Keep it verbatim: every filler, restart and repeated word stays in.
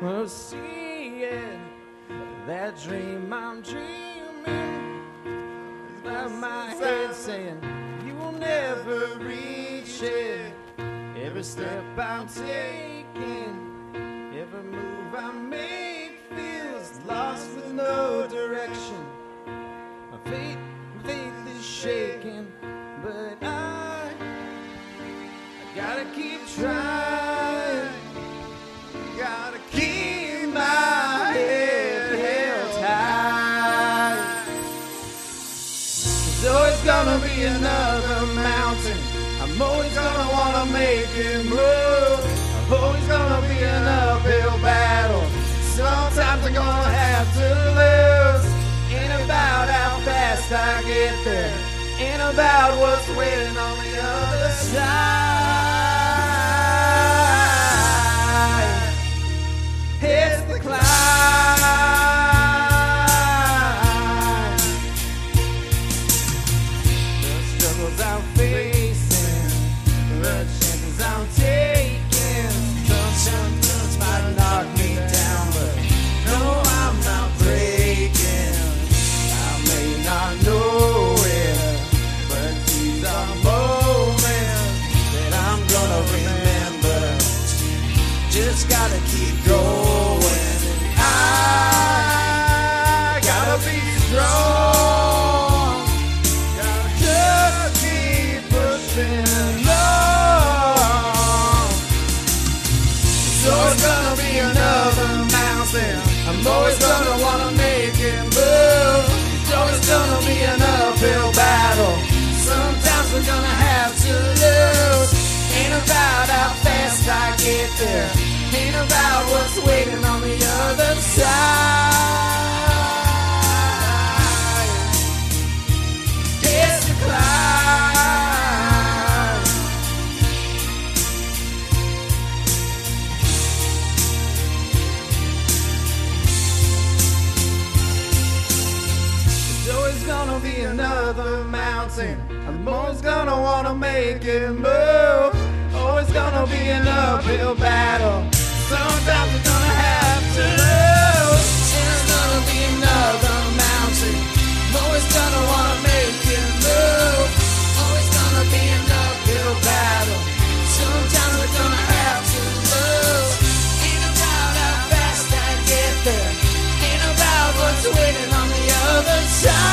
ever see it. That dream I'm dreaming is by my head saying you will never reach it. Every step I'm taking, every move I make feels lost with no direction. My faith, my faith is shaking, but I, I gotta keep trying. Gotta keep my head held high. There's always gonna be another mountain. I'm always gonna wanna make it move. I'm always gonna be an uphill battle. Sometimes I'm gonna have to lose. Ain't about how fast I get there. Ain't about what's waiting on the other side. It's the climb. The struggles I'm facing, the chances I'm taking. Sometimes might knock me down, but no, I'm not breaking. I may not know it, but these are moments that I'm gonna remember. Just gotta keep going. I gotta be strong. Gotta just keep pushing along. There's always gonna be another mountain. I'm always gonna wanna make it move. There's always gonna be an uphill battle. Sometimes we're gonna have to lose. Ain't about how fast I get there. Ain't about what's waiting on the other side. It's the climb. There's always gonna be another mountain. I'm always gonna wanna make it move. Always gonna be an uphill battle. Sometimes we're gonna have to lose. There's gonna be another mountain. I'm always gonna wanna make it move. Always gonna be an uphill battle. Sometimes we're gonna have to lose. Ain't about how fast I get there. Ain't about what's waiting on the other side.